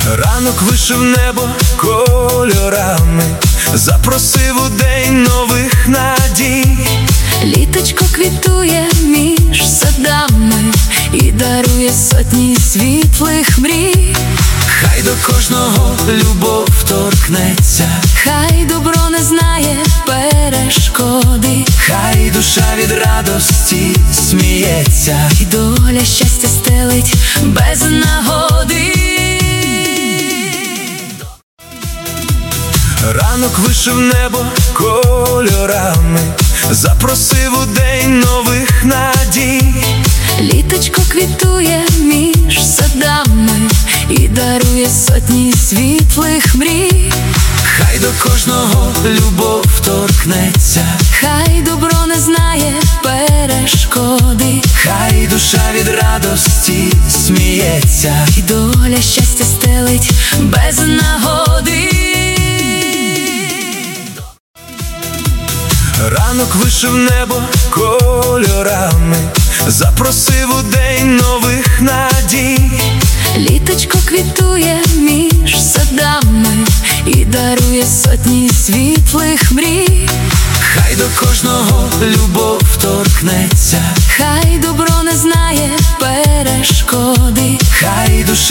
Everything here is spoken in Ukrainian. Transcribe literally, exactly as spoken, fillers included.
Ранок вишив небо кольорами, запросив у день нових надій. Літочко квітує між садами і дарує сотні світлих мрій. Хай до кожного любов торкнеться, хай добро не знає перешкоди, хай душа від радості сміється, і доля щастя стелить без нагоди. Ранок вишив небо кольорами, запросив у день нових надій. Літочко квітує між садами і дарує сотні світлих мрій. Хай до кожного любов торкнеться, хай добро не знає перешкоди, хай душа від радості сміється, і доля щастя стелить без нагоди. Ранок вишив небо кольорами, запросив у день нових надій. Літочко квітує між садами і дарує сотні світлих мрій. Хай до кожного любов торкнеться, хай добро не знає перешкоди, хай душа